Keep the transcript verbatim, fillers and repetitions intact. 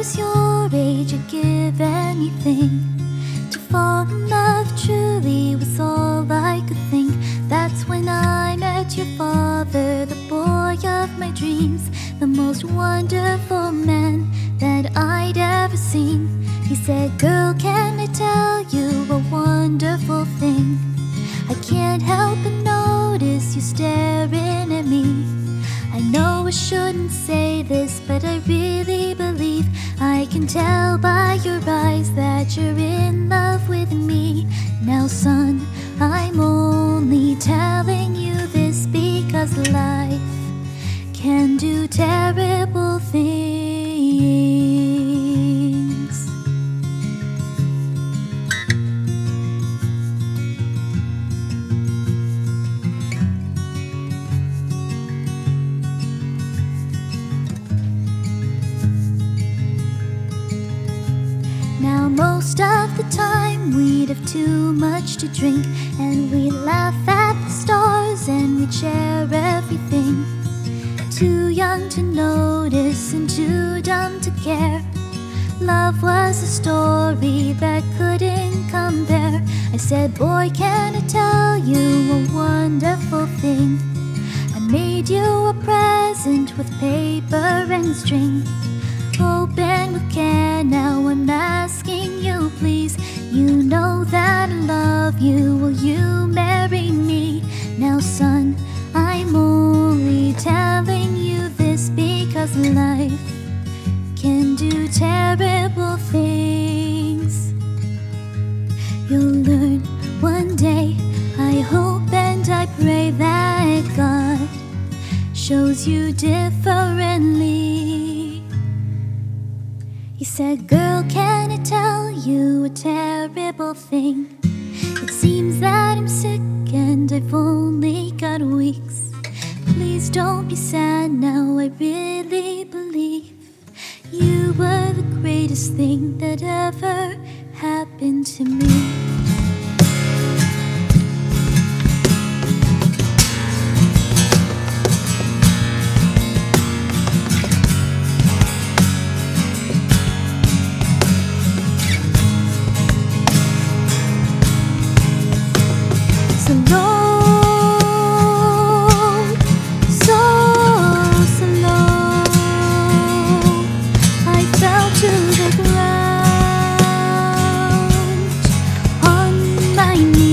was your age, I'd give anything to fall in love truly was all I could think. That's when I met your father, the boy of my dreams, the most wonderful man that I'd ever seen. He said, girl, can I tell you a wonderful thing? I can't help but notice you staring at me. I know I shouldn't say this, but I really believe I can tell by your eyes that you're in love with me. Now son, I'm only telling you this because life can do terrible things. Now most of the time we'd have too much to drink, and we'd laugh at the stars and we'd share everything. Too young to notice and too dumb to care. Love was a story that couldn't compare. I said, boy, can I tell you a wonderful thing? I made you a present with paper and string. Open with care, now I'm asking you please. You know that I love you, will you marry me? Now son, I'm only telling you this because life can do terrible things. You'll learn one day, I hope and I pray that God shows you differently. He said, girl, can I tell you a terrible thing? It seems that I'm sick and I've only got weeks. Please don't be sad now, I really believe you were the greatest thing that ever happened to me. So long, so, so long, I fell to the ground on my knees.